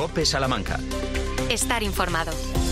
COPE Salamanca. Estar informado.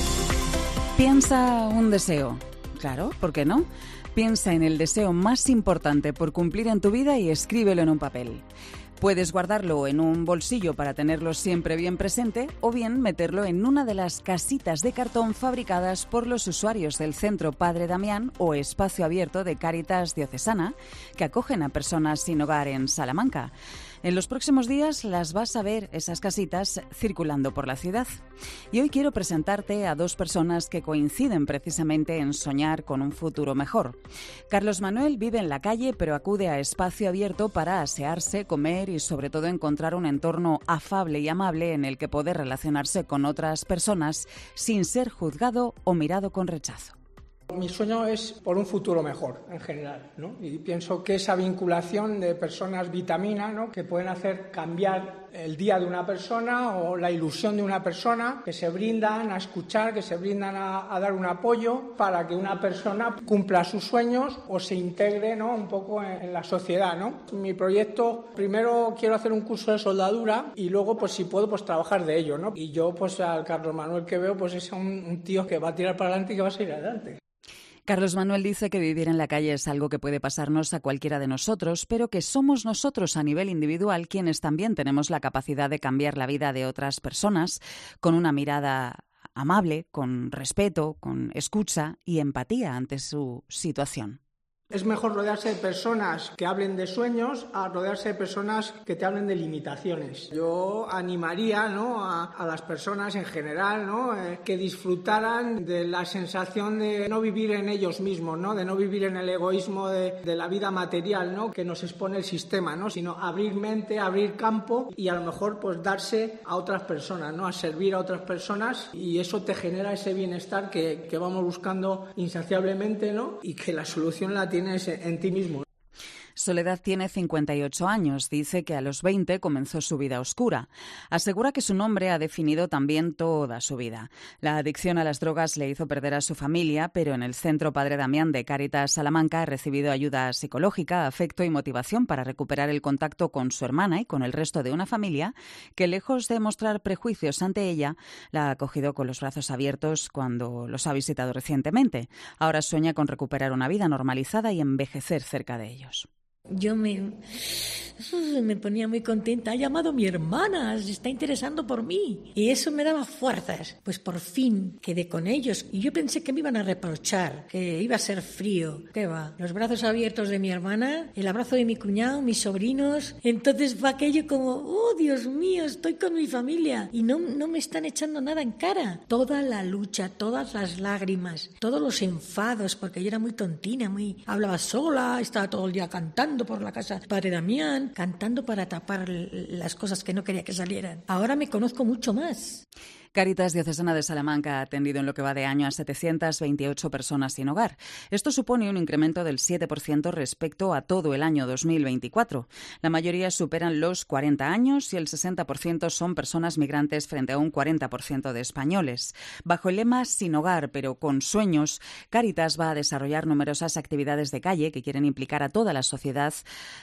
Piensa un deseo. Claro, ¿por qué no? Piensa en el deseo más importante por cumplir en tu vida y escríbelo en un papel. Puedes guardarlo en un bolsillo para tenerlo siempre bien presente o bien meterlo en una de las casitas de cartón fabricadas por los usuarios del Centro Padre Damián o Espacio Abierto de Cáritas Diocesana, que acogen a personas sin hogar en Salamanca. En los próximos días las vas a ver, esas casitas, circulando por la ciudad. Y hoy quiero presentarte a dos personas que coinciden precisamente en soñar con un futuro mejor. Carlos Manuel vive en la calle, pero acude a Espacio Abierto para asearse, comer y sobre todo encontrar un entorno afable y amable en el que poder relacionarse con otras personas sin ser juzgado o mirado con rechazo. Mi sueño es por un futuro mejor, en general, ¿no? Y pienso que esa vinculación de personas vitamina, ¿no?, que pueden hacer cambiar el día de una persona o la ilusión de una persona, que se brindan a escuchar, que se brindan a dar un apoyo para que una persona cumpla sus sueños o se integre, ¿no?, un poco en la sociedad, ¿no? Mi proyecto, primero quiero hacer un curso de soldadura y luego, pues si puedo, pues trabajar de ello, ¿no? Y yo, pues al Carlos Manuel que veo, pues es un tío que va a tirar para adelante y que va a seguir adelante. Carlos Manuel dice que vivir en la calle es algo que puede pasarnos a cualquiera de nosotros, pero que somos nosotros a nivel individual quienes también tenemos la capacidad de cambiar la vida de otras personas con una mirada amable, con respeto, con escucha y empatía ante su situación. Es mejor rodearse de personas que hablen de sueños a rodearse de personas que te hablen de limitaciones. Yo animaría, ¿no?, a las personas en general, ¿no?, que disfrutaran de la sensación de no vivir en ellos mismos, ¿no?, de no vivir en el egoísmo de la vida material, ¿no?, que nos expone el sistema, ¿no?, sino abrir mente, abrir campo y a lo mejor pues darse a otras personas, ¿no?, a servir a otras personas, y eso te genera ese bienestar que vamos buscando insaciablemente, ¿no?, y que la solución la tienes en ti mismo. Soledad tiene 58 años. Dice que a los 20 comenzó su vida oscura. Asegura que su nombre ha definido también toda su vida. La adicción a las drogas le hizo perder a su familia, pero en el Centro Padre Damián de Cáritas Salamanca ha recibido ayuda psicológica, afecto y motivación para recuperar el contacto con su hermana y con el resto de una familia que, lejos de mostrar prejuicios ante ella, la ha acogido con los brazos abiertos cuando los ha visitado recientemente. Ahora sueña con recuperar una vida normalizada y envejecer cerca de ellos. Yo me ponía muy contenta. Ha llamado mi hermana, se está interesando por mí. Y eso me daba fuerzas. Pues por fin quedé con ellos. Y yo pensé que me iban a reprochar, que iba a ser frío. ¿Qué va? Los brazos abiertos de mi hermana, el abrazo de mi cuñado, mis sobrinos. Entonces fue aquello como, oh, Dios mío, estoy con mi familia. Y no me están echando nada en cara. Toda la lucha, todas las lágrimas, todos los enfados, porque yo era muy tontina, hablaba sola, estaba todo el día cantando por la casa Padre Damián, cantando para tapar las cosas que no quería que salieran. Ahora me conozco mucho más. Cáritas Diocesana de Salamanca ha atendido en lo que va de año a 728 personas sin hogar. Esto supone un incremento del 7% respecto a todo el año 2024. La mayoría superan los 40 años y el 60% son personas migrantes frente a un 40% de españoles. Bajo el lema Sin hogar, pero con sueños, Cáritas va a desarrollar numerosas actividades de calle que quieren implicar a toda la sociedad,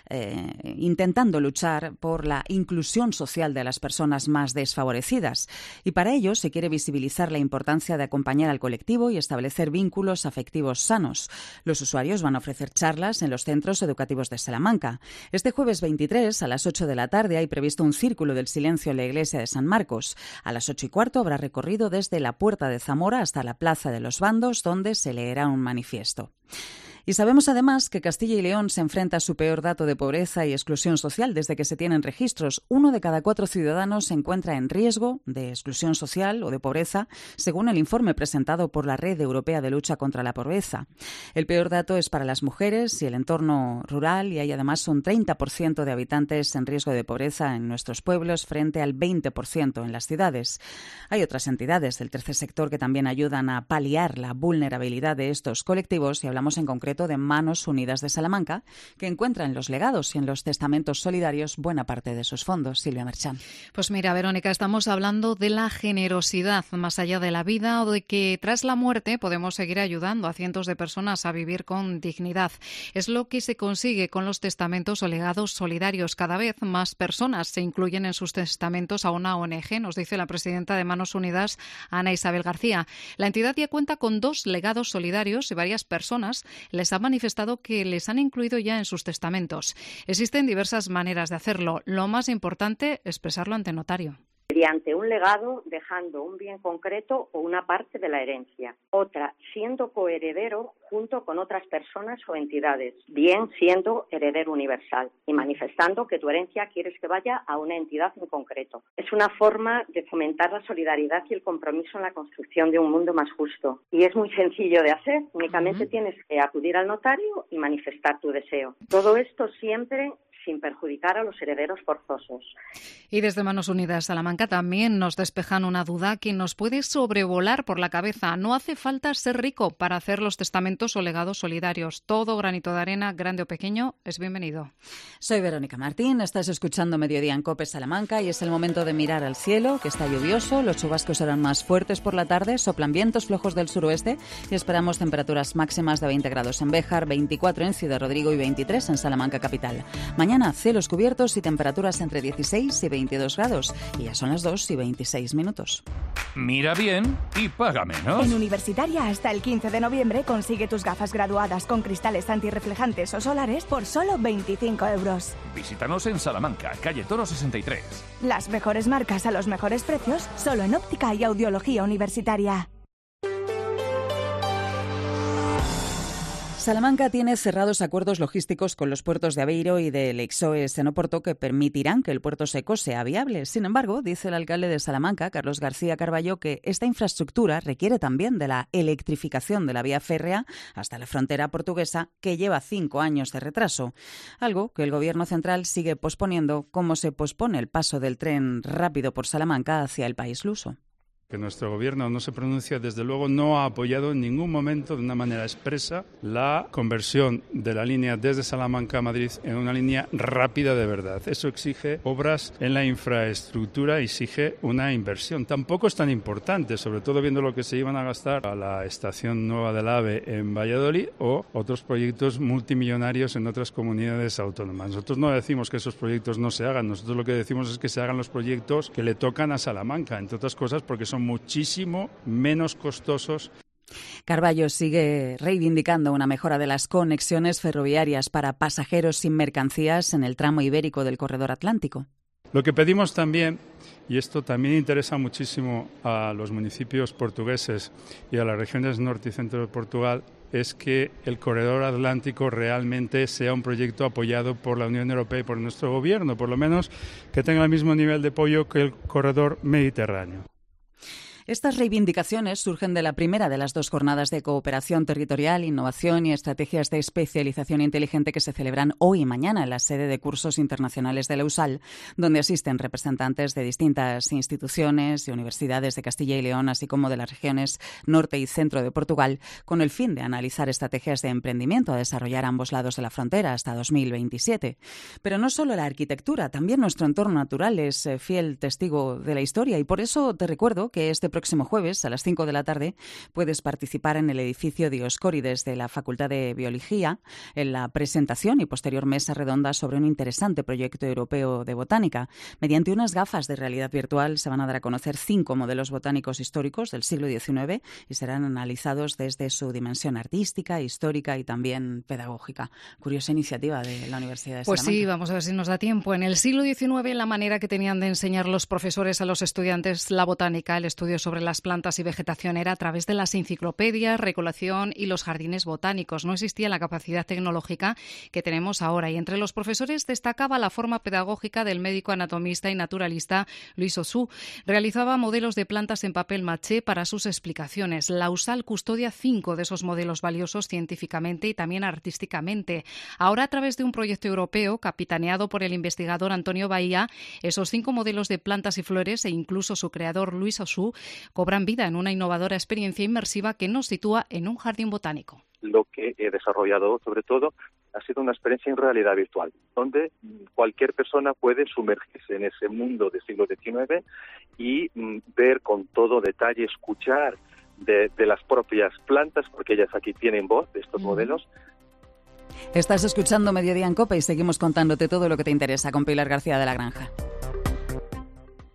intentando luchar por la inclusión social de las personas más desfavorecidas. Y para ello se quiere visibilizar la importancia de acompañar al colectivo y establecer vínculos afectivos sanos. Los usuarios van a ofrecer charlas en los centros educativos de Salamanca. Este jueves 23 a las 8 de la tarde hay previsto un círculo del silencio en la iglesia de San Marcos. A las 8:15 habrá recorrido desde la Puerta de Zamora hasta la Plaza de los Bandos, donde se leerá un manifiesto. Y sabemos además que Castilla y León se enfrenta a su peor dato de pobreza y exclusión social desde que se tienen registros. 1 de cada 4 ciudadanos se encuentra en riesgo de exclusión social o de pobreza, según el informe presentado por la Red Europea de Lucha contra la Pobreza. El peor dato es para las mujeres y el entorno rural, y hay además un 30% de habitantes en riesgo de pobreza en nuestros pueblos frente al 20% en las ciudades. Hay otras entidades del tercer sector que también ayudan a paliar la vulnerabilidad de estos colectivos y hablamos en concreto concreto de Manos Unidas de Salamanca, que encuentra en los legados y en los testamentos solidarios buena parte de sus fondos. Silvia Merchán. Pues mira, Verónica, estamos hablando de la generosidad más allá de la vida o de que tras la muerte podemos seguir ayudando a cientos de personas a vivir con dignidad. Es lo que se consigue con los testamentos o legados solidarios. Cada vez más personas se incluyen en sus testamentos a una ONG, nos dice la presidenta de Manos Unidas, Ana Isabel García. La entidad ya cuenta con 2 legados solidarios y varias personas les han manifestado que les han incluido ya en sus testamentos. Existen diversas maneras de hacerlo. Lo más importante, expresarlo ante notario. Mediante un legado, dejando un bien concreto o una parte de la herencia. Otra, siendo coheredero junto con otras personas o entidades, bien siendo heredero universal y manifestando que tu herencia quieres que vaya a una entidad en concreto. Es una forma de fomentar la solidaridad y el compromiso en la construcción de un mundo más justo. Y es muy sencillo de hacer, únicamente tienes que acudir al notario y manifestar tu deseo. Todo esto siempre sin perjudicar a los herederos forzosos. Y desde Manos Unidas Salamanca también nos despejan una duda que nos puede sobrevolar por la cabeza. No hace falta ser rico para hacer los testamentos o legados solidarios. Todo granito de arena, grande o pequeño, es bienvenido. Soy Verónica Martín, estás escuchando Mediodía en COPE Salamanca y es el momento de mirar al cielo, que está lluvioso, los chubascos serán más fuertes por la tarde, soplan vientos flojos del suroeste y esperamos temperaturas máximas de 20 grados en Béjar, 24 en Ciudad Rodrigo y 23 en Salamanca capital. Mañana cielos cubiertos y temperaturas entre 16 y 22 grados. Y ya son las 2:26. Mira bien y paga menos. En Universitaria, hasta el 15 de noviembre, consigue tus gafas graduadas con cristales antirreflejantes o solares por solo 25 euros. Visítanos en Salamanca, calle Toro 63. Las mejores marcas a los mejores precios, solo en óptica y audiología universitaria. Salamanca tiene cerrados acuerdos logísticos con los puertos de Aveiro y de Leixões en Oporto que permitirán que el puerto seco sea viable. Sin embargo, dice el alcalde de Salamanca, Carlos García Carballo, que esta infraestructura requiere también de la electrificación de la vía férrea hasta la frontera portuguesa, que lleva 5 años de retraso. Algo que el Gobierno central sigue posponiendo, como se pospone el paso del tren rápido por Salamanca hacia el país luso. Que nuestro gobierno no se pronuncia, desde luego no ha apoyado en ningún momento de una manera expresa la conversión de la línea desde Salamanca a Madrid en una línea rápida de verdad. Eso exige obras en la infraestructura, exige una inversión. Tampoco es tan importante, sobre todo viendo lo que se iban a gastar a la estación nueva del AVE en Valladolid o otros proyectos multimillonarios en otras comunidades autónomas. Nosotros no decimos que esos proyectos no se hagan, nosotros lo que decimos es que se hagan los proyectos que le tocan a Salamanca, entre otras cosas porque son muchísimo menos costosos. Carballo sigue reivindicando una mejora de las conexiones ferroviarias para pasajeros sin mercancías en el tramo ibérico del corredor atlántico. Lo que pedimos también, y esto también interesa muchísimo a los municipios portugueses y a las regiones norte y centro de Portugal, es que el corredor atlántico realmente sea un proyecto apoyado por la Unión Europea y por nuestro gobierno, por lo menos que tenga el mismo nivel de apoyo que el corredor mediterráneo. Estas reivindicaciones surgen de la primera de las 2 jornadas de cooperación territorial, innovación y estrategias de especialización inteligente que se celebran hoy y mañana en la sede de cursos internacionales de la USAL, donde asisten representantes de distintas instituciones y universidades de Castilla y León, así como de las regiones norte y centro de Portugal, con el fin de analizar estrategias de emprendimiento a desarrollar a ambos lados de la frontera hasta 2027. Pero no solo la arquitectura, también nuestro entorno natural es fiel testigo de la historia y por eso te recuerdo que este próximo jueves a las 5 de la tarde puedes participar en el edificio Dioscórides de la Facultad de Biología en la presentación y posterior mesa redonda sobre un interesante proyecto europeo de botánica. Mediante unas gafas de realidad virtual se van a dar a conocer 5 modelos botánicos históricos del siglo XIX y serán analizados desde su dimensión artística, histórica y también pedagógica. Curiosa iniciativa de la Universidad de Salamanca. Pues sí, vamos a ver si nos da tiempo. En el siglo XIX la manera que tenían de enseñar los profesores a los estudiantes la botánica, el estudio sobre las plantas y vegetación era a través de las enciclopedias, recolección y los jardines botánicos. No existía la capacidad tecnológica que tenemos ahora y entre los profesores destacaba la forma pedagógica del médico anatomista y naturalista Luis Ossú. Realizaba modelos de plantas en papel maché para sus explicaciones. La USAL custodia 5 de esos modelos valiosos científicamente y también artísticamente. Ahora, a través de un proyecto europeo capitaneado por el investigador Antonio Bahía, esos 5 modelos de plantas y flores e incluso su creador Luis Ossú cobran vida en una innovadora experiencia inmersiva que nos sitúa en un jardín botánico. Lo que he desarrollado, sobre todo, ha sido una experiencia en realidad virtual, donde cualquier persona puede sumergirse en ese mundo del siglo XIX y ver con todo detalle, escuchar de las propias plantas, porque ellas aquí tienen voz de estos modelos. Estás escuchando Mediodía en COPE y seguimos contándote todo lo que te interesa con Pilar García de la Granja.